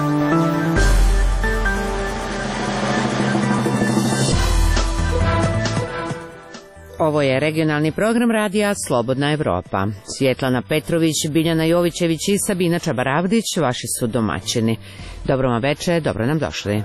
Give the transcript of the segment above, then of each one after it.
Ovo je regionalni program radija Slobodna Evropa. Svjetlana Petrović, Biljana Jovićević i Sabina Čabaravdić vaši su domaćini. Dobro vam večer, dobro nam došli.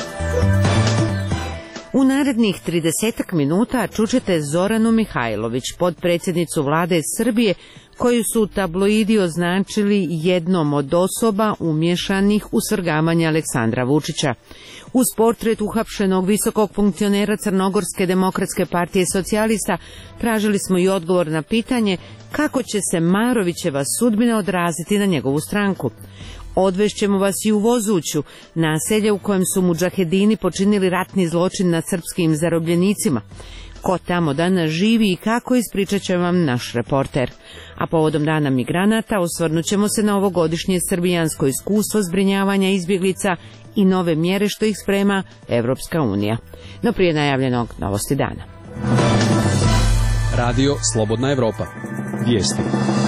U narednih 30 minuta čućete Zoranu Mihajlović, potpredsjednicu vlade Srbije, koju su tabloidi označili jednom od osoba umješanih u svrgavanje Aleksandra Vučića. Uz portret uhapšenog visokog funkcionera Crnogorske demokratske partije socijalista tražili smo i odgovor na pitanje kako će se Marovićeva sudbina odraziti na njegovu stranku. Odvešćemo vas i u Vozuću, naselje u kojem su mudžahedini počinili ratni zločin nad srpskim zarobljenicima. Ko tamo danas živi i kako, ispričat će vam naš reporter. A povodom Dana migranata osvrnut ćemo se na ovogodišnje srbijansko iskustvo zbrinjavanja izbjeglica i nove mjere što ih sprema Evropska unija. No prije najavljenog novosti dana. Radio Slobodna Evropa. Vijesti.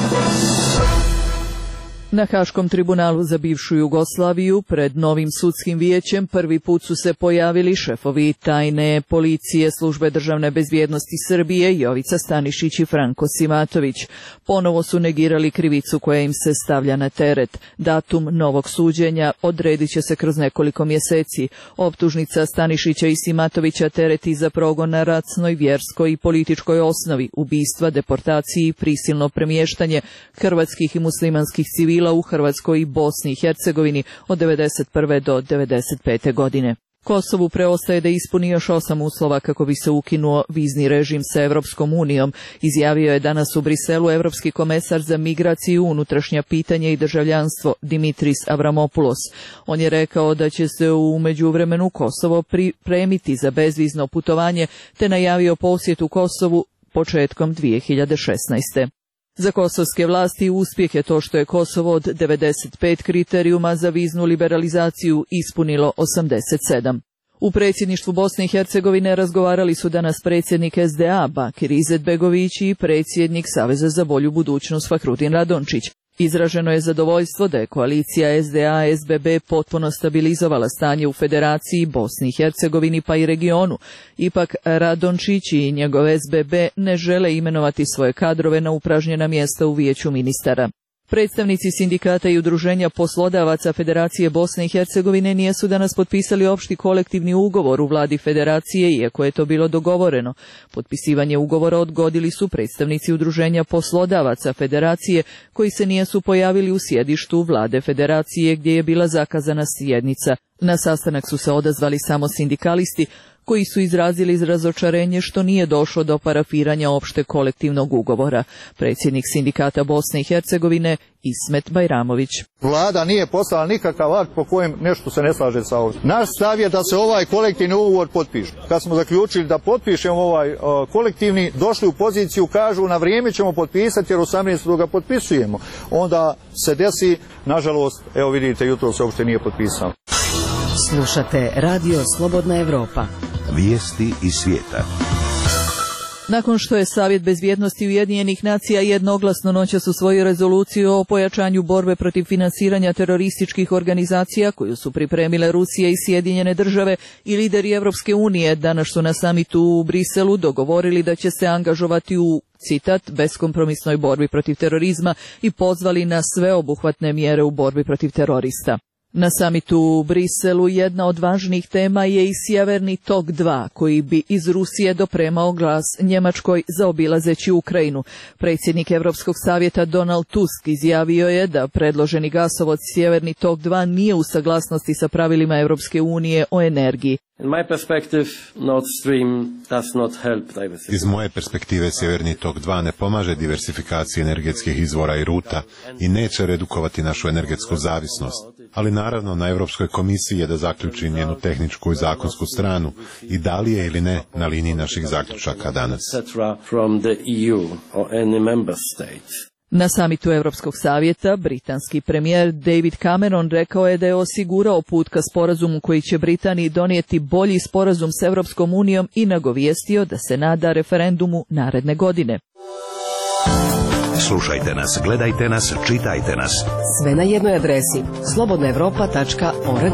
Na Haškom tribunalu za bivšu Jugoslaviju pred novim sudskim vijećem prvi put su se pojavili šefovi tajne policije Službe državne bezbjednosti Srbije Jovica Stanišić i Franko Simatović. Ponovo su negirali krivicu koja im se stavlja na teret. Datum novog suđenja odredit će se kroz nekoliko mjeseci. Optužnica Stanišića i Simatovića tereti za progon na rasnoj, vjerskoj i političkoj osnovi, ubistva, deportaciji i prisilno premještanje hrvatskih i muslimanskih civila u Hrvatskoj i Bosni i Hercegovini od 1991. do 1995. godine. Kosovu preostaje da ispuni još 8 uslova kako bi se ukinuo vizni režim sa Evropskom unijom, izjavio je danas u Briselu Evropski komesar za migraciju, unutrašnja pitanja i državljanstvo Dimitris Avramopoulos. On je rekao da će se u međuvremenu Kosovo pripremiti za bezvizno putovanje, te najavio posjet u Kosovu početkom 2016. Za kosovske vlasti uspjeh je to što je Kosovo od 95 kriterijuma za viznu liberalizaciju ispunilo 87. U predsjedništvu Bosne i Hercegovine razgovarali su danas predsjednik SDA Bakir Izetbegović i predsjednik Saveza za bolju budućnost Fahrudin Radončić. Izraženo je zadovoljstvo da je koalicija SDA-SBB potpuno stabilizovala stanje u Federaciji, Bosni i Hercegovini pa i regionu. Ipak Radončić i njegov SBB ne žele imenovati svoje kadrove na upražnjena mjesta u vijeću ministara. Predstavnici sindikata i udruženja poslodavaca Federacije Bosne i Hercegovine nisu danas potpisali opšti kolektivni ugovor u vladi Federacije, iako je to bilo dogovoreno. Potpisivanje ugovora odgodili su predstavnici udruženja poslodavaca Federacije, koji se nisu pojavili u sjedištu vlade Federacije gdje je bila zakazana sjednica. Na sastanak su se odazvali samo sindikalisti, koji su izrazili razočarenje što nije došlo do parafiranja opšte kolektivnog ugovora. Predsjednik sindikata Bosne i Hercegovine Ismet Bajramović. Vlada nije poslala nikakav akt po kojem nešto se ne slaže sa ovim. Naš stav je da se ovaj kolektivni ugovor potpiše. Kad smo zaključili da potpišemo ovaj kolektivni, došli u poziciju, kažu na vrijeme ćemo potpisati jer 18. ga potpisujemo. Onda se desi, nažalost, evo vidite, jutro se uopšte nije potpisao. Slušate Radio Slobodna Evropa. Vijesti iz svijeta. Nakon što je Savjet bezbjednosti Ujedinjenih nacija jednoglasno noćas usvojio rezoluciju o pojačanju borbe protiv finansiranja terorističkih organizacija koju su pripremile Rusija i Sjedinjene države i lideri Evropske unije, danas su na samitu u Briselu dogovorili da će se angažovati u, citat, beskompromisnoj borbi protiv terorizma i pozvali na sveobuhvatne mjere u borbi protiv terorista. Na samitu u Briselu jedna od važnijih tema je i Sjeverni tok 2, koji bi iz Rusije dopremao glas Njemačkoj zaobilazeći Ukrajinu. Predsjednik Europskog savjeta Donald Tusk izjavio je da predloženi gasovod Sjeverni tok 2 nije u saglasnosti sa pravilima Europske unije o energiji. Iz moje perspektive Sjeverni tok 2 ne pomaže diversifikaciji energetskih izvora i ruta i neće redukovati našu energetsku zavisnost. Ali naravno na Europskoj komisiji je da zaključi njenu tehničku i zakonsku stranu i da li je ili ne na liniji naših zaključaka danas. Na samitu Europskog savjeta britanski premijer David Cameron rekao je da je osigurao put ka sporazumu koji će Britaniji donijeti bolji sporazum s Europskom unijom i nagovijestio da se nada referendumu naredne godine. Slušajte nas, gledajte nas, čitajte nas. Sve na jednoj adresi slobodnaevropa.org.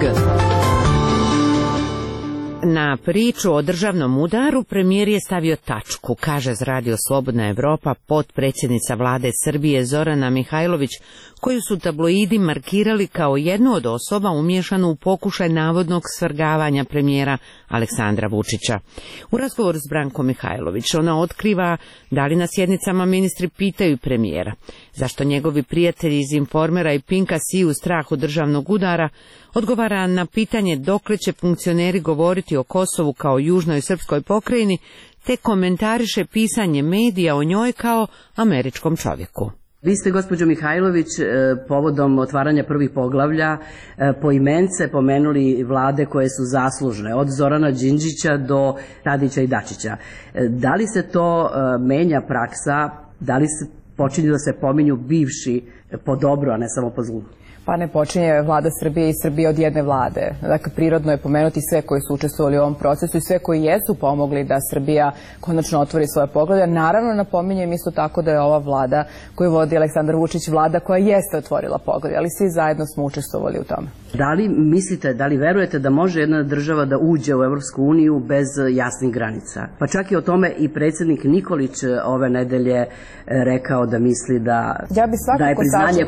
Na priču o državnom udaru premijer je stavio tačku, kaže za Radio Slobodna Evropa potpredsjednica vlade Srbije Zorana Mihajlović, koju su tabloidi markirali kao jednu od osoba umiješanu u pokušaj navodnog svrgavanja premijera Aleksandra Vučića. U razgovoru s Brankom Mihajlović ona otkriva da li na sjednicama ministri pitaju premijera zašto njegovi prijatelji iz Informera i Pinka siju strah od državnog udara, odgovara na pitanje dokle će funkcioneri govoriti o Kosovu kao južnoj srpskoj pokrajini, te komentariše pisanje medija o njoj kao američkom čovjeku. Vi ste, gospođo Mihajlović, povodom otvaranja prvih poglavlja poimence pomenuli vlade koje su zaslužne, od Zorana Đinđića do Tadića i Dačića. Da li se to menja praksa, da li se počinju da se pominju bivši po dobro, a ne samo po zlu? Pa ne počinje vlada Srbije i Srbije od jedne vlade. Dakle, prirodno je pomenuti sve koji su učestvovali u ovom procesu i sve koji jesu pomogli da Srbija konačno otvori svoje poglavlja. Naravno, napominjem isto tako da je ova vlada koju vodi Aleksandar Vučić vlada koja jeste otvorila poglavlja, ali svi zajedno smo učestvovali u tome. Da li mislite, da li verujete da može jedna država da uđe u Evropsku uniju bez jasnih granica? Pa čak i o tome i predsjednik Nikolić ove nedelje rekao da misli da je priznanje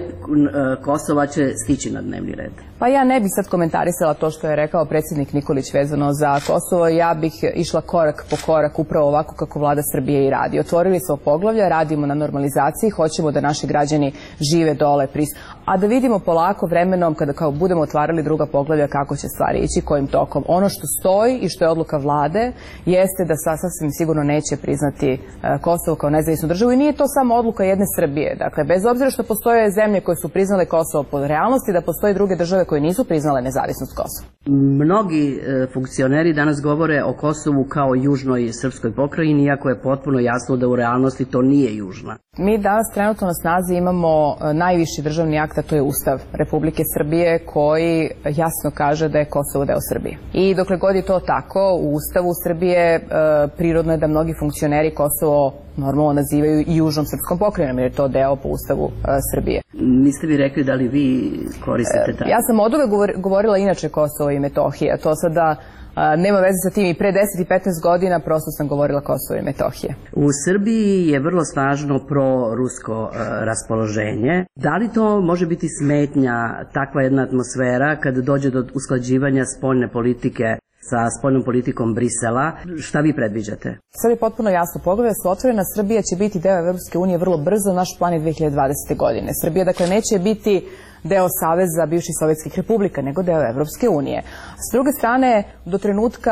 Kosova će stići na dnevni red. Pa ja ne bih sad komentarisala to što je rekao predsjednik Nikolić vezano za Kosovo. Ja bih išla korak po korak upravo ovako kako vlada Srbije i radi. Otvorili smo poglavlja, radimo na normalizaciji, hoćemo da naši građani žive dole, a da vidimo polako vremenom kada kao budemo otvarali druga poglavlja kako će stvari ići, kojim tokom. Ono što stoji i što je odluka vlade jeste da sasvim sigurno neće priznati Kosovo kao nezavisnu državu i nije to samo odluka jedne Srbije. Dakle, bez obzira što postoje zemlje koje su priznale Kosovo po realnosti, da postoje druge države koje nisu priznale nezavisnost Kosova. Mnogi funkcioneri danas govore o Kosovu kao južnoj srpskoj pokrajini, iako je potpuno jasno da u realnosti to nije južna. Mi danas trenutno na snazi imamo najviši državni akt, a to je Ustav Republike Srbije koji jasno kaže da je Kosovo deo Srbije. I dokle god je to tako, u Ustavu Srbije prirodno je da mnogi funkcioneri Kosovo normalno nazivaju i južnom srpskom pokrajinom, jer je to deo po Ustavu Srbije. Niste vi rekli da li vi koristite taj? Ja sam oduvek govorila inače Kosovo i Metohija. To sada nema veze sa tim, i pre 10 i 15 godina prosto sam govorila Kosovo i Metohija. U Srbiji je vrlo snažno pro-rusko raspoloženje. Da li to može biti smetnja, takva jedna atmosfera, kada dođe do usklađivanja spoljne politike sa spoljnom politikom Brisela? Šta vi predviđate? Sad je potpuno jasno. Poglavlja su otvorena, Srbija će biti deo Evropske unije vrlo brzo, naš plan je 2020. godine. Srbija dakle neće biti deo Saveza bivših sovjetskih republika, nego deo Evropske unije. S druge strane, do trenutka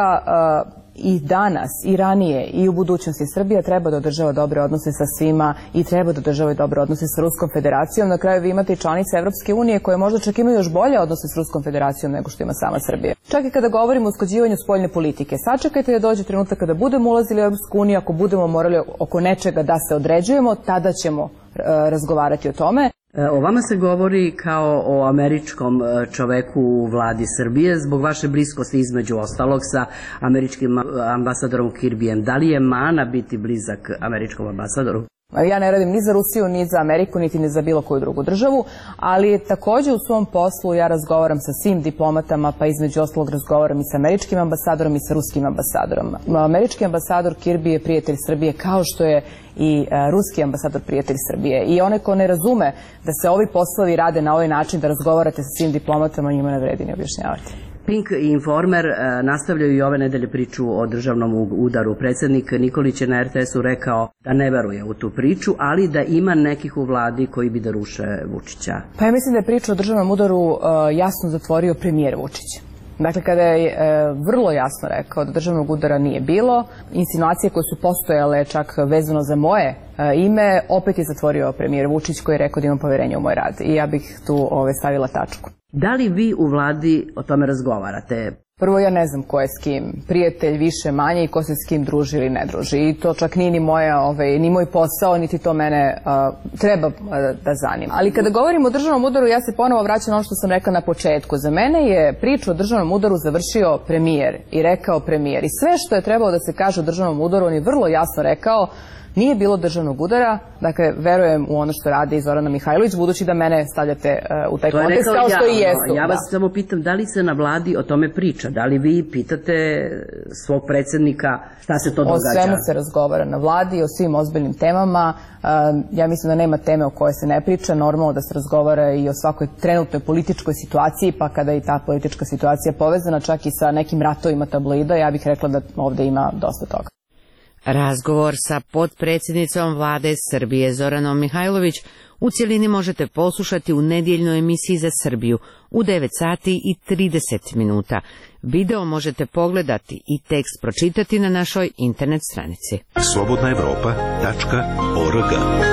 i danas, i ranije, i u budućnosti Srbija treba da održava dobre odnose sa svima i treba da održava dobre odnose sa Ruskom federacijom. Na kraju vi imate i članice Evropske unije koje možda čak imaju još bolje odnose s Ruskom federacijom nego što ima sama Srbija. Čak i kada govorimo o usklađivanju spoljne politike, sačekajte da dođe trenutak kada budemo ulazili u Evropsku uniju, ako budemo morali oko nečega da se određujemo, tada ćemo razgovarati o tome. O vama se govori kao o američkom čoveku u vladi Srbije zbog vaše bliskosti između ostalog sa američkim ambasadorom Kirbijem. Da li je mana biti blizak američkom ambasadoru? Ja ne radim ni za Rusiju, ni za Ameriku, niti ni za bilo koju drugu državu, ali također u svom poslu ja razgovaram sa svim diplomatama, pa između ostalog razgovaram i sa američkim ambasadorom i sa ruskim ambasadorom. Američki ambasador Kirby je prijatelj Srbije, kao što je i ruski ambasador prijatelj Srbije. I onaj ko ne razume da se ovi poslovi rade na ovaj način, da razgovarate sa svim diplomatama, njima ne vredi ni objašnjavati. Pink i Informer nastavljaju i ove nedelje priču o državnom udaru. Predsjednik Nikolić je na RTS-u rekao da ne veruje u tu priču, ali da ima nekih u vladi koji bi da ruše Vučića. Pa ja mislim da je priča o državnom udaru jasno zatvorio premijer Vučić. Dakle, kada je vrlo jasno rekao da državnog udara nije bilo, insinuacije koje su postojale čak vezano za moje ime, opet je zatvorio premijer Vučić koji je rekao da imam poverenje u moj rad. I ja bih tu stavila tačku. Da li vi u vladi o tome razgovarate? Prvo, ja ne znam ko je s kim prijatelj, više manje, i ko se s kim druži ili ne druži. I to čak nije ni moj posao, niti to mene treba da zanima. Ali kada govorimo o državnom udaru, ja se ponovo vraćam na ono što sam rekla na početku. Za mene je priču o državnom udaru završio premijer i rekao premijer. I sve što je trebalo da se kaže o državnom udaru, on je vrlo jasno rekao Nije bilo državnog udara, dakle, verujem u ono što radi Zorana Mihajlović, budući da mene stavljate u taj kontekst, kao što i jesu. Ja vas samo pitam, da li se na vladi o tome priča? Da li vi pitate svog predsjednika šta se to događa? O svemu se razgovara na vladi, o svim ozbiljnim temama. Ja mislim da nema teme o kojoj se ne priča, normalno da se razgovara i o svakoj trenutnoj političkoj situaciji, pa kada je ta politička situacija povezana čak i sa nekim ratovima tabloida, ja bih rekla da ovde ima dosta toga. Razgovor sa potpredsjednicom vlade Srbije Zoranom Mihajlović u cjelini možete poslušati u nedjeljnoj emisiji za Srbiju u 9 sati i 30 minuta. Video možete pogledati i tekst pročitati na našoj internet stranici. slobodnaevropa.org.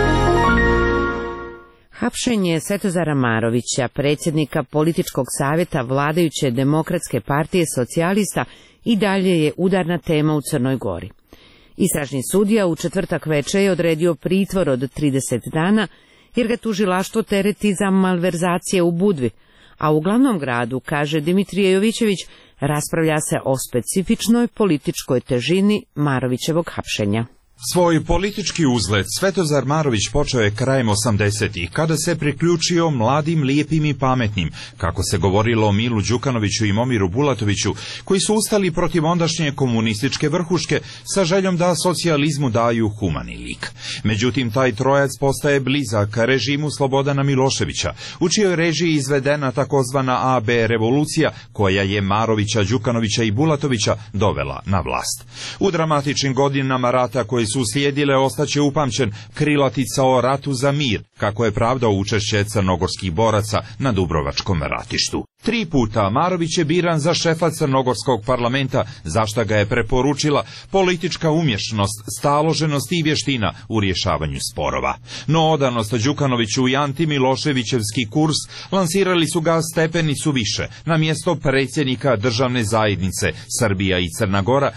Hapšenje Svetozara Marovića, predsjednika političkog savjeta vladajuće Demokratske partije socijalista, i dalje je udarna tema u Crnoj Gori. Istražni sudija u četvrtak večer je odredio pritvor od 30 dana jer ga tužilaštvo tereti za malverzacije u Budvi, a u glavnom gradu, kaže Dimitrije Jovićević, raspravlja se o specifičnoj političkoj težini Marovićevog hapšenja. Svoj politički uzlet Svetozar Marović počeo je krajem 80-ih, kada se priključio mladim, lijepim i pametnim, kako se govorilo o Milu Đukanoviću i Momiru Bulatoviću, koji su ustali protiv ondašnje komunističke vrhuške sa željom da socijalizmu daju humani lik. Međutim, taj trojac postaje blizak režimu Slobodana Miloševića, u čijoj režiji izvedena takozvana AB revolucija, koja je Marovića, Đukanovića i Bulatovića dovela na vlast. U dramatičnim godinama rata koji su slijedile ostaće upamćen krilatica o ratu za mir, kako je pravdao učešće crnogorskih boraca na Dubrovačkom ratištu. 3 puta Marović je biran za šefa crnogorskog parlamenta, za šta ga je preporučila politička umješnost, staloženost i vještina u rješavanju sporova. No odanost Đukanoviću i antimiloševićevski kurs lansirali su ga stepenicu više, na mjesto predsjednika državne zajednice Srbija i Crna Gora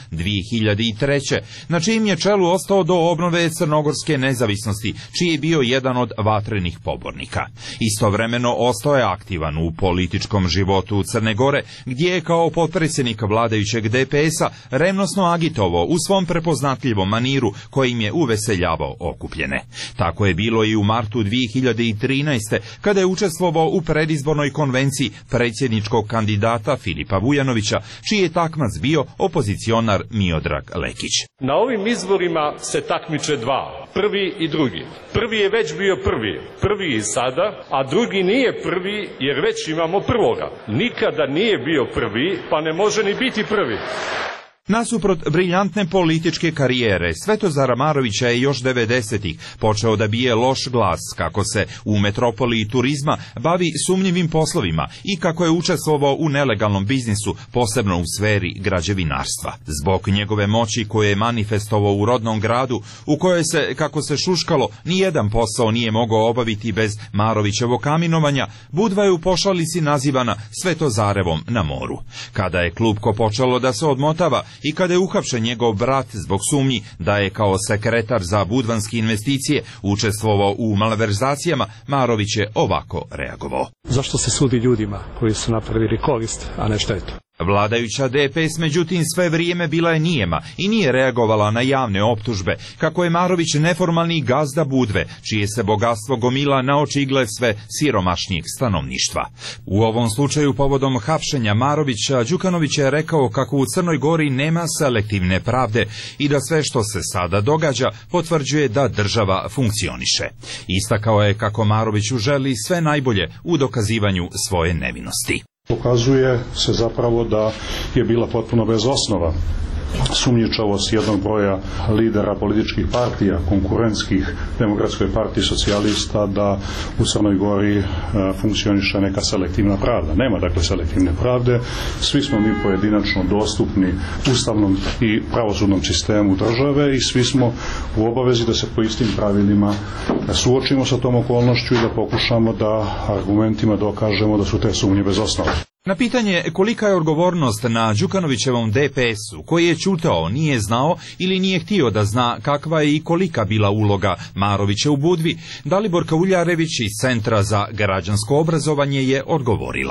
2003. na čijim je čelu ostao do obnove crnogorske nezavisnosti, čiji je bio jedan od vatrenih pobornika. Istovremeno ostao je aktivan u političkom životu Crne Gore, gdje je kao potpredsjednik vladajućeg DPS-a revnosno agitovao u svom prepoznatljivom maniru kojim je uveseljavao okupljene. Tako je bilo i u martu 2013. kada je učestvovao u predizbornoj konvenciji predsjedničkog kandidata Filipa Vujanovića, čiji je takmac bio opozicionar Miodrag Lekić. Na ovim izborima se takmiče dva, prvi i drugi. Prvi je već bio prvi i sada, a drugi nije prvi jer već imamo prvoga. Nikada nije bio prvi, pa ne može ni biti prvi. Nasuprot briljantne političke karijere, Svetozara Marovića je još 90-ih počeo da bije loš glas kako se u metropoli turizma bavi sumnjivim poslovima i kako je učestvovao u nelegalnom biznisu, posebno u sferi građevinarstva. Zbog njegove moći koje je manifestovao u rodnom gradu, u kojoj se, kako se šuškalo, nijedan posao nije mogao obaviti bez Marovićevog kaminovanja, Budva je u pošalici nazivana Svetozarevom na moru. Kada je klupko počelo da se odmotava, i kada je uhapšen njegov brat zbog sumnji da je kao sekretar za budvanske investicije učestvovao u malverzacijama, Marović je ovako reagovao. Zašto se sudi ljudima koji su napravili korist, a ne štetu? Vladajuća DPS međutim sve vrijeme bila je nijema i nije reagovala na javne optužbe kako je Marović neformalni gazda Budve, čije se bogatstvo gomila na očigled sve siromašnijeg stanovništva. U ovom slučaju povodom hapšenja Marovića, Đukanović je rekao kako u Crnoj Gori nema selektivne pravde i da sve što se sada događa potvrđuje da država funkcioniše. Istakao je kako Maroviću želi sve najbolje u dokazivanju svoje nevinosti. Pokazuje se zapravo da je bila potpuno bez osnova sumnjičavost jednog broja lidera političkih partija, konkurentskih Demokratskoj partiji socijalista, da u Crnoj Gori funkcioniše neka selektivna pravda. Nema dakle selektivne pravde, svi smo mi pojedinačno dostupni ustavnom i pravosudnom sistemu države i svi smo u obavezi da se po istim pravilima suočimo sa tom okolnošću i da pokušamo da argumentima dokažemo da su te sumnje bez osnova. Na pitanje kolika je odgovornost na Đukanovićevom DPS-u, koji je ćutao, nije znao ili nije htio da zna kakva je i kolika bila uloga Marovića u Budvi, Daliborka Uljarević iz Centra za građansko obrazovanje je odgovorila.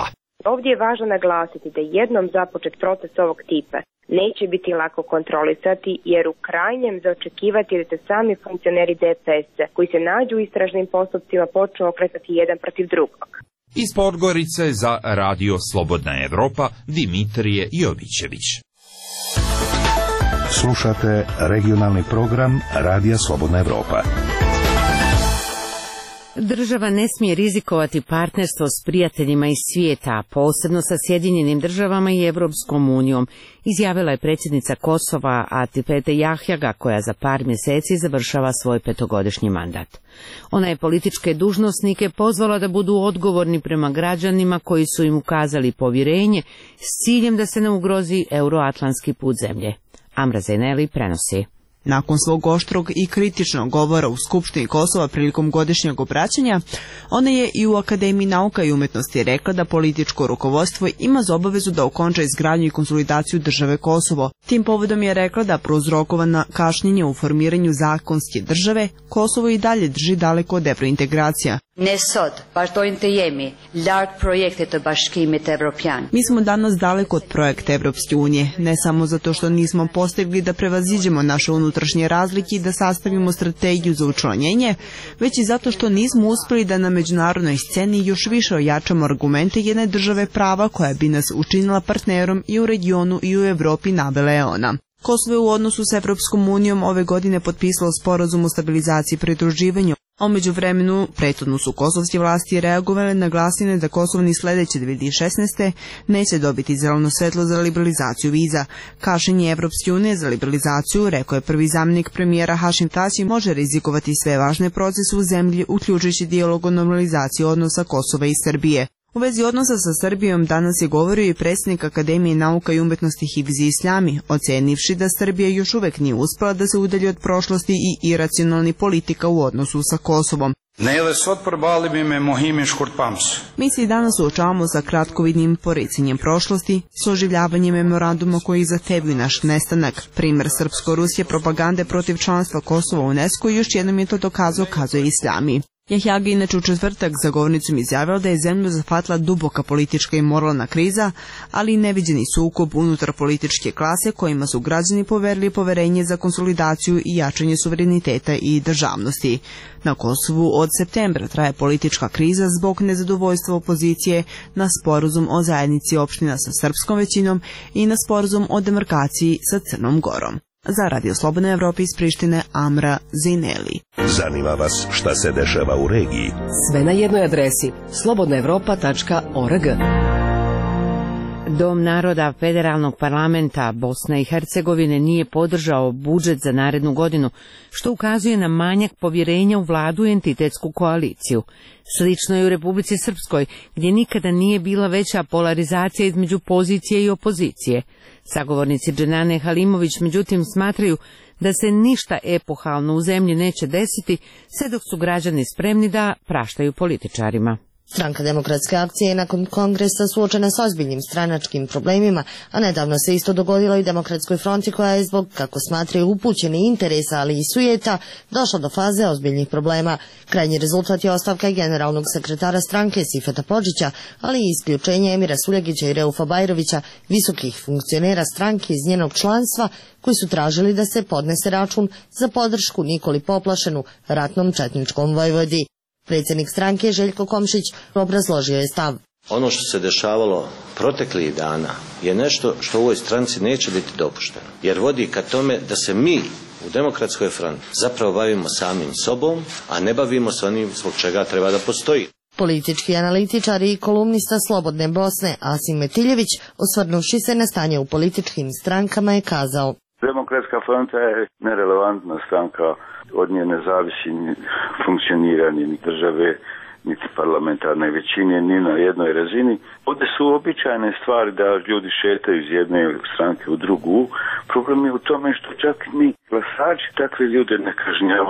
Ovdje je važno naglasiti da jednom započet proces ovog tipa neće biti lako kontrolisati, jer u krajnjem za očekivati da se sami funkcioneri DPS-a koji se nađu u istražnim postupcima počnu okretati jedan protiv drugog. Iz Podgorice za Radio Slobodna Evropa Dimitrije Jovićević. Slušate regionalni program Radija Slobodna Evropa. Država ne smije rizikovati partnerstvo s prijateljima iz svijeta, posebno sa Sjedinjenim državama i Evropskom unijom, izjavila je predsjednica Kosova Atipete Jahjaga, koja za par mjeseci završava svoj 5-godišnji mandat. Ona je političke dužnosnike pozvala da budu odgovorni prema građanima koji su im ukazali povjerenje s ciljem da se ne ugrozi euroatlantski put zemlje. Amra Zeneli prenosi. Nakon svog oštrog i kritičnog govora u Skupštini Kosova prilikom godišnjeg obraćanja, ona je i u Akademiji nauka i umjetnosti rekla da političko rukovodstvo ima za obavezu da okonča izgradnju i konsolidaciju države Kosovo. Tim povodom je rekla da prouzrokovana kašnjenje u formiranju zakonske države, Kosovo i dalje drži daleko od evrointegracija. Mi smo danas daleko od projekta Evropske unije, ne samo zato što nismo postigli da prevaziđemo naše unutrašnje razlike i da sastavimo strategiju za učlanjenje, već i zato što nismo uspjeli da na međunarodnoj sceni još više ojačamo argumente jedne države prava koja bi nas učinila partnerom i u regionu i u Evropi, navela je ona. Kosovo je u odnosu s Evropskom unijom ove godine potpisalo sporazum o stabilizaciji i pridruživanju, a u međuvremenu prethodno su kosovske vlasti reagovale na glasine da Kosovo ni sljedeće 2016. neće dobiti zeleno svetlo za liberalizaciju viza. Kašnjenje Evropske unije za liberalizaciju, rekao je prvi zamjenik premijera Hašim Tači, može rizikovati sve važne procese u zemlji, uključujući dijalog o normalizaciji odnosa Kosova i Srbije. U vezi odnosa sa Srbijom danas je govorio i predsjednik Akademije nauka i umjetnosti Hivzi Islami, ocenivši da Srbija još uvek nije uspela da se udalji od prošlosti i iracionalni politika u odnosu sa Kosovom. Mi se i danas suočavamo sa kratkovidnim poricanjem prošlosti, s oživljavanjem memoranduma koji zahtevaju naš nestanak. Primer srpsko-ruske propagande protiv članstva Kosova u UNESCO još jednom je to dokazao, kazuje Islami. Jahjaga inače u četvrtak za govornicom izjavila da je zemlju zahvatila duboka politička i moralna kriza, ali i neviđeni sukob unutar političke klase kojima su građani poverili poverenje za konsolidaciju i jačanje suvereniteta i državnosti. Na Kosovu od septembra traje politička kriza zbog nezadovoljstva opozicije na sporazum o zajednici opština sa srpskom većinom i na sporazum o demarkaciji sa Crnom Gorom. Za Radio Slobodna Evropa iz Prištine, Amra Zineli. Zanima vas šta se dešava u regiji? Sve na jednoj adresi slobodnaevropa.org. Dom naroda Federalnog parlamenta Bosne i Hercegovine nije podržao budžet za narednu godinu, što ukazuje na manjak povjerenja u vladu i entitetsku koaliciju. Slično je u Republici Srpskoj, gdje nikada nije bila veća polarizacija između pozicije i opozicije. Sagovornici Dženane Halimović međutim smatraju da se ništa epohalno u zemlji neće desiti, sve dok su građani spremni da praštaju političarima. Stranka Demokratske akcije je nakon kongresa suočena s ozbiljnim stranačkim problemima, a nedavno se isto dogodilo i Demokratskoj fronti koja je zbog, kako smatraju, upućeni interesa, ali i sujeta, došla do faze ozbiljnih problema. Krajnji rezultat je ostavka generalnog sekretara stranke Sifeta Podžića, ali i isključenje Emira Suljegića i Reufa Bajrovića, visokih funkcionera stranke iz njenog članstva, koji su tražili da se podnese račun za podršku Nikoli Poplašenu, ratnom četničkom vojvodi. Predsjednik stranke Željko Komšić obrazložio je stav. Ono što se dešavalo proteklih dana je nešto što u ovoj stranci neće biti dopušteno, jer vodi ka tome da se mi u Demokratskoj fronti zapravo bavimo samim sobom, a ne bavimo se onim zbog čega treba da postoji. Politički analitičar i kolumnista Slobodne Bosne Asim Metiljević, osvrnuvši se na stanje u političkim strankama, je kazao: Demokratska fronta je nerelevantna stranka, od nje ne zavisi funkcioniranje ni države, niti parlamentarne većine, ni na jednoj razini. Ovdje su običajne stvari da ljudi šetaju iz jedne stranke u drugu. Problem je u tome što čak ni glasači takve ljude ne kažnjavaju.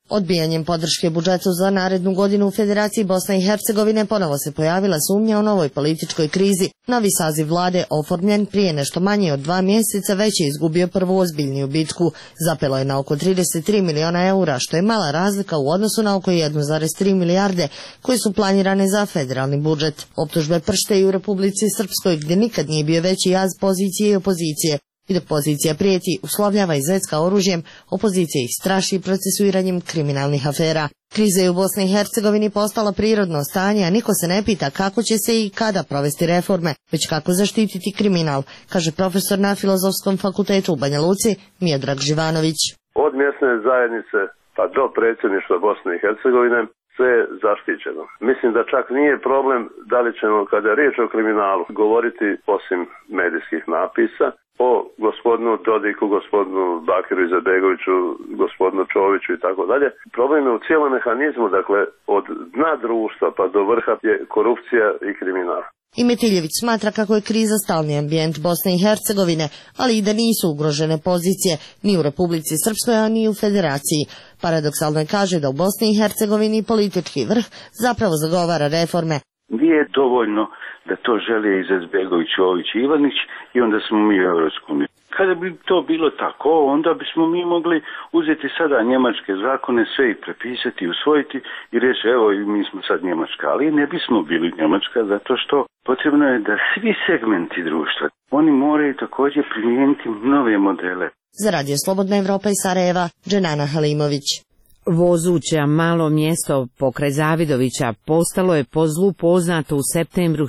Odbijanjem podrške budžetu za narednu godinu u Federaciji Bosne i Hercegovine ponovo se pojavila sumnja o novoj političkoj krizi. Novi saziv vlade, oformljen prije nešto manje od 2 mjeseca, već je izgubio prvu ozbiljniju bitku. Zapelo je na oko 33 miliona eura, što je mala razlika u odnosu na oko 1,3 milijarde koje su planirane za federalni budžet. Optužbe pršte i u Republici Srpskoj, gdje nikad nije bio veći jaz pozicije i opozicije. I dok pozicija prijeti, uslovljava i zvecka oružjem, opozicija ih straši procesuiranjem kriminalnih afera. Kriza je u Bosni i Hercegovini postala prirodno stanje, a niko se ne pita kako će se i kada provesti reforme, već kako zaštititi kriminal, kaže profesor na Filozofskom fakultetu u Banja Luci Miodrag Živanović. Od mjesne zajednice pa do predsjedništva Bosne i Hercegovine sve je zaštićeno. Mislim da čak nije problem da li ćemo, kada je riječ o kriminalu, govoriti osim medijskih napisa o gospodinu Dodiku, gospodinu Bakiru Izetbegoviću, gospodinu Čoviću i tako dalje. Problem je u cijelom mehanizmu, dakle od dna društva pa do vrha je korupcija i kriminal. I Metiljević smatra kako je kriza stalni ambijent Bosne i Hercegovine, ali i da nisu ugrožene pozicije ni u Republici Srpskoj, a ni u Federaciji. Paradoksalno je, kaže, da u Bosni i Hercegovini politički vrh zapravo zagovara reforme. Nije dovoljno da to žele Izetbegović, Čović i Ivanić i onda smo mi u Europskoj uniji. Kada bi to bilo tako, onda bismo mi mogli uzeti sada njemačke zakone, sve i prepisati, usvojiti i reći evo mi smo sad Njemačka, ali ne bismo bili Njemačka zato što potrebno je da svi segmenti društva, oni moraju također primijeniti nove modele. Za Radio Slobodna Evropa iz Sarajeva, Dženana Halimović. Vozuća, malo mjesto pokraj Zavidovića, postalo je po zlu poznato u septembru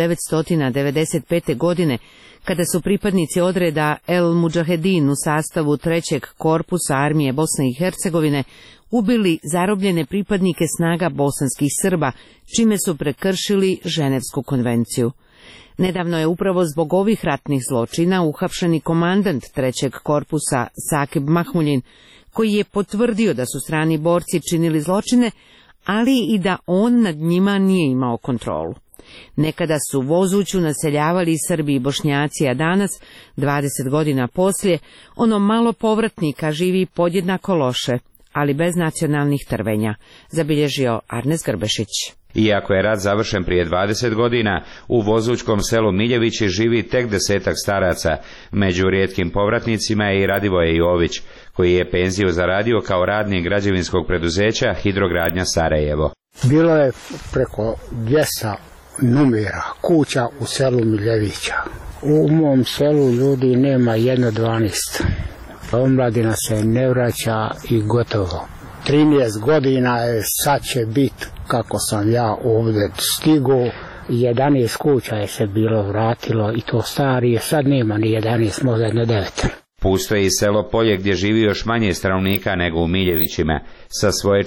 1995. godine, kada su pripadnici odreda El Mudžahedin u sastavu 3. korpusa armije Bosne i Hercegovine ubili zarobljene pripadnike snaga bosanskih Srba, čime su prekršili Ženevsku konvenciju. Nedavno je upravo zbog ovih ratnih zločina uhapšeni komandant 3. korpusa Sakib Mahmuljin, koji je potvrdio da su strani borci činili zločine, ali i da on nad njima nije imao kontrolu. Nekada su Vozuću naseljavali Srbi i Bošnjaci, a danas, 20 godina poslije, ono malo povratnika živi podjednako loše, ali bez nacionalnih trvenja, zabilježio Arnes Grbešić. Iako je rat završen prije 20 godina, u vozućkom selu Miljevići živi tek 10-ak staraca. Među rijetkim povratnicima je i Radivoje Jović, koji je penziju zaradio kao radnik građevinskog preduzeća Hidrogradnja Sarajevo. Bilo je preko 200 numera kuća u selu Miljevića. U mom selu ljudi nema 1-12. Omladina se ne vraća i gotovo. 13 godina je, sad će biti kako sam ja ovdje stigao, 11 kuća je se bilo vratilo i to starije, sad nema ni 11, možda jedno 9. Pusto je i selo Polje gdje živi još manje stanovnika nego u Miljevićima. Sa svoje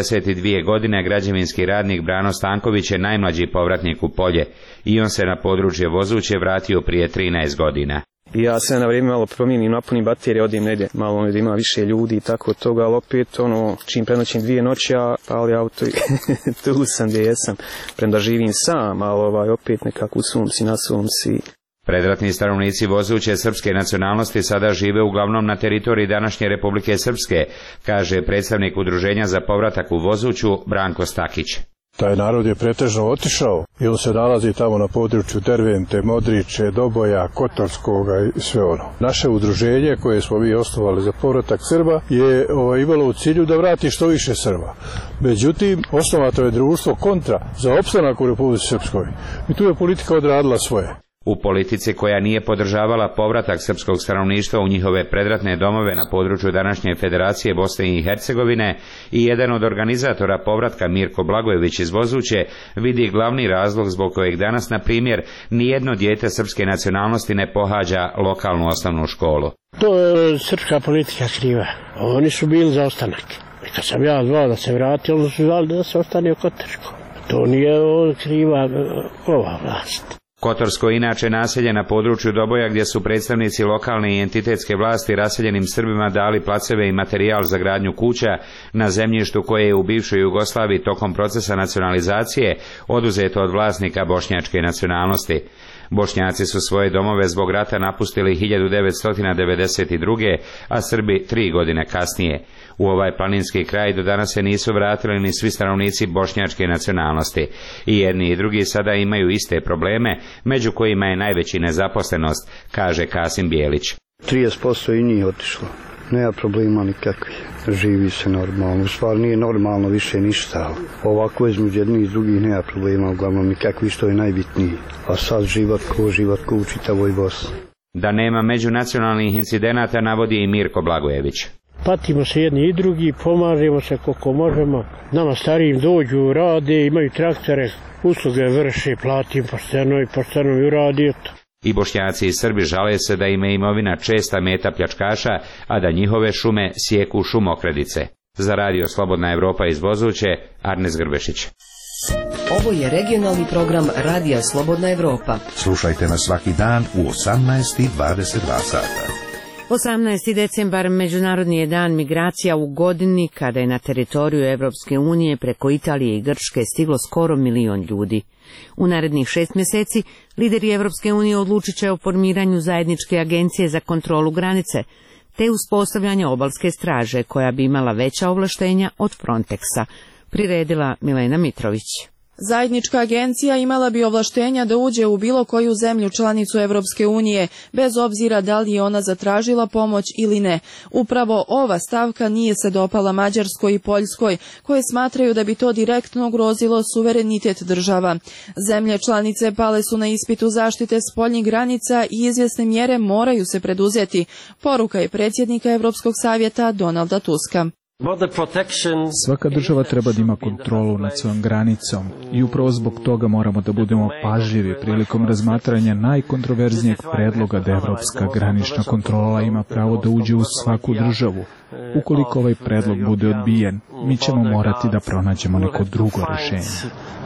42 godine građevinski radnik Brano Stanković je najmlađi povratnik u Polje i on se na područje Vozuće vratio prije 13 godina. Ja se na vrijeme malo promijenim, napunim baterije, odim negdje malo da ima više ljudi i tako toga, ali opet čim prenoćim 2 noći, ja pali auto i tu sam gdje jesam. Premda živim sam, ali opet nekako u svom si, na svom si. Predratni stanovnici Vozuće srpske nacionalnosti sada žive uglavnom na teritoriji današnje Republike Srpske, kaže predstavnik Udruženja za povratak u Vozuću Branko Stakić. Taj narod je pretežno otišao i on se nalazi tamo na području Dervente, Modriče, Doboja, Kotorskoga i sve ono. Naše udruženje koje smo mi osnovali za povratak Srba je imalo u cilju da vrati što više Srba. Međutim, osnovato je društvo kontra za opstanak u Republici Srpskoj i tu je politika odradila svoje. U politici koja nije podržavala povratak srpskog stanovništva u njihove predratne domove na području današnje Federacije Bosne i Hercegovine i jedan od organizatora povratka Mirko Blagojević iz Vozuće vidi glavni razlog zbog kojeg danas, na primjer, nijedno dijete srpske nacionalnosti ne pohađa lokalnu osnovnu školu. To je srpska politika kriva. Oni su bili za ostanak. I kad sam ja zvao da se vrati, oni su zvali da se ostane u Kotorsku. To nije kriva ova vlast. Kotorsko je inače naselje na području Doboja gdje su predstavnici lokalne i entitetske vlasti raseljenim Srbima dali placeve i materijal za gradnju kuća na zemljištu koje je u bivšoj Jugoslaviji tokom procesa nacionalizacije oduzeto od vlasnika bošnjačke nacionalnosti. Bošnjaci su svoje domove zbog rata napustili 1992. a Srbi 3 godine kasnije. U ovaj planinski kraj do danas se nisu vratili ni svi stanovnici bošnjačke nacionalnosti. I jedni i drugi sada imaju iste probleme, među kojima je najveći nezaposlenost, kaže Kasim Bijelić. 30% i njih otišlo. Nema problema nikakvih. Živi se normalno. U stvari nije normalno više ništa. Ovako između jednih i drugih nema problema. Uglavnom nikakvi, što je najbitniji. A sad život ko u čitavoj Bosni. Da nema međunacionalnih incidenata navodi i Mirko Blagojević. Patimo se jedni i drugi, pomažemo se koliko možemo. Nama starijim dođu, rade, imaju traktore, usluge vrše, platim pošteno i uradi to. I Bošnjaci i Srbi žale se da im je imovina česta meta pljačkaša, a da njihove šume sjeku šumokradice. Za radio Slobodna Evropa iz Vozuće, Arnes Grbešić. Ovo je regionalni program Radija Slobodna Evropa. Slušajte nas svaki dan u 18:22 sata. 18. decembar Međunarodni je dan migracija u godini kada je na teritoriju Evropske unije preko Italije i Grčke stiglo skoro 1 milion ljudi. U narednih 6 mjeseci lideri Evropske unije odlučit će o formiranju zajedničke agencije za kontrolu granice, te uspostavljanje obalske straže koja bi imala veća ovlaštenja od Frontexa, priredila Milena Mitrović. Zajednička agencija imala bi ovlaštenja da uđe u bilo koju zemlju članicu Evropske unije, bez obzira da li je ona zatražila pomoć ili ne. Upravo ova stavka nije se dopala Mađarskoj i Poljskoj, koje smatraju da bi to direktno ugrozilo suverenitet država. Zemlje članice pale su na ispitu zaštite spoljnih granica i izvjesne mjere moraju se preduzeti. Poruka je predsjednika Evropskog savjeta Donalda Tuska. Svaka država treba da ima kontrolu nad svojom granicom i upravo zbog toga moramo da budemo pažljivi prilikom razmatranja najkontroverznijeg predloga da evropska granična kontrola ima pravo da uđe u svaku državu. Ukoliko ovaj predlog bude odbijen, mi ćemo morati da pronađemo neko drugo rješenje.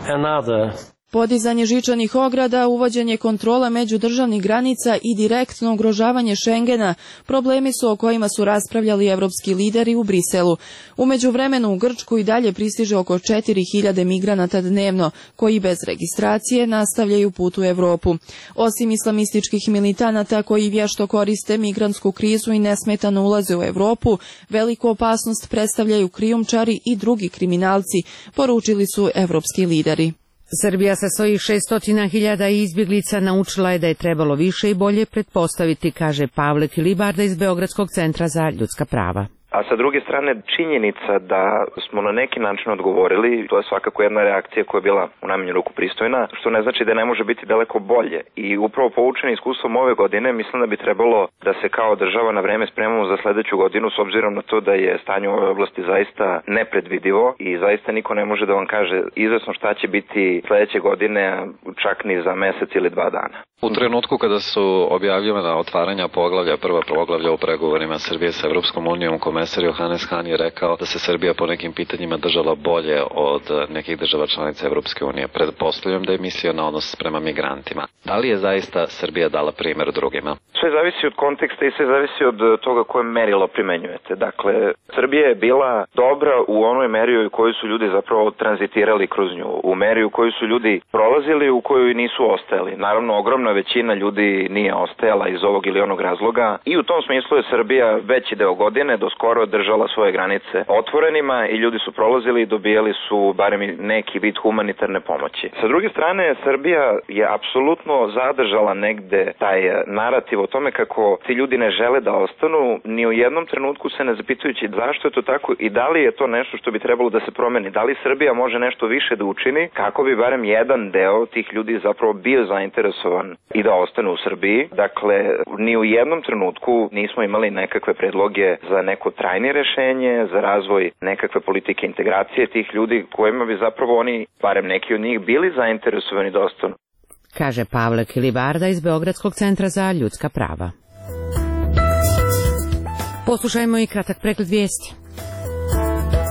Podizanje žičanih ograda, uvođenje kontrola međudržavnih granica i direktno ugrožavanje Šengena problemi su o kojima su raspravljali evropski lideri u Briselu. U međuvremenu u Grčku i dalje pristiže oko 4000 migranata dnevno, koji bez registracije nastavljaju put u Evropu. Osim islamističkih militanata koji vješto koriste migrantsku krizu i nesmetano ulaze u Evropu, veliku opasnost predstavljaju krijumčari i drugi kriminalci, poručili su evropski lideri. Srbija sa svojih 600.000 izbjeglica naučila je da je trebalo više i bolje pretpostaviti, kaže Pavle Kilibarda iz Beogradskog centra za ljudska prava. A sa druge strane, činjenica da smo na neki način odgovorili, to je svakako jedna reakcija koja je bila u najmanju ruku pristojna, što ne znači da ne može biti daleko bolje. I upravo poučeni iskustvom ove godine, mislim da bi trebalo da se kao država na vreme spremamo za sljedeću godinu, s obzirom na to da je stanje u ovoj oblasti zaista nepredvidivo i zaista niko ne može da vam kaže izvesno šta će biti sljedeće godine, čak ni za mjesec ili 2 dana. U trenutku kada su objavljena otvaranja poglavlja, prva poglavlja u pregovorima Srbije sa Evropskom unijom, komesar Johannes Hahn je rekao da se Srbija po nekim pitanjima držala bolje od nekih država članica Evropske unije. Pretpostavljam da je mislio na odnos prema migrantima. Da li je zaista Srbija dala primjer drugima? Sve zavisi od konteksta i sve zavisi od toga koje merilo primenjujete. Dakle, Srbija je bila dobra u onoj meri u kojoj su ljudi zapravo tranzitirali kroz nju, u meri u kojoj su ljudi prolazili, u kojoj nisu ostajali. Naravno, ogromna većina ljudi nije ostajala iz ovog ili onog razloga i u tom smislu je Srbija veći deo godine do skoro držala svoje granice otvorenima i ljudi su prolazili i dobijali su barem neki vid humanitarne pomoći. Sa druge strane, Srbija je apsolutno zadržala negde taj narativ o tome kako ti ljudi ne žele da ostanu, ni u jednom trenutku se ne zapitujući zašto je to tako i da li je to nešto što bi trebalo da se promeni, da li Srbija može nešto više da učini kako bi barem jedan deo tih ljudi zapravo bio zainteresovan i da ostane u Srbiji. Dakle, ni u jednom trenutku nismo imali nekakve predloge za neko trajnije rješenje, za razvoj nekakve politike integracije tih ljudi kojima bi zapravo oni, barem neki od njih, bili zainteresovani da ostanu. Kaže Pavle Kilibarda iz Beogradskog centra za ljudska prava. Poslušajmo i kratak pregled vijesti.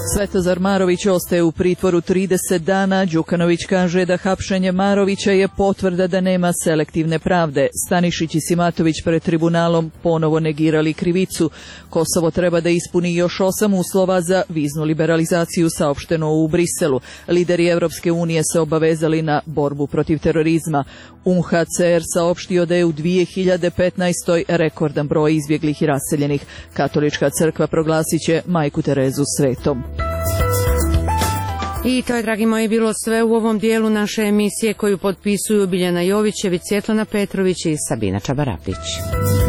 Svetozar Marović ostaje u pritvoru 30 dana. Đukanović kaže da hapšenje Marovića je potvrda da nema selektivne pravde. Stanišić i Simatović pred tribunalom ponovo negirali krivicu. Kosovo treba da ispuni još 8 uslova za viznu liberalizaciju, saopšteno u Briselu. Lideri Evropske unije se obavezali na borbu protiv terorizma. UNHCR saopštio da je u 2015. rekordan broj izbjeglih i raseljenih. Katolička crkva proglasit će Majku Terezu svetom. I to je, dragi moji, bilo sve u ovom dijelu naše emisije koju potpisuju Biljana Jovićević, Svjetlana Petrović i Sabina Čabarapić.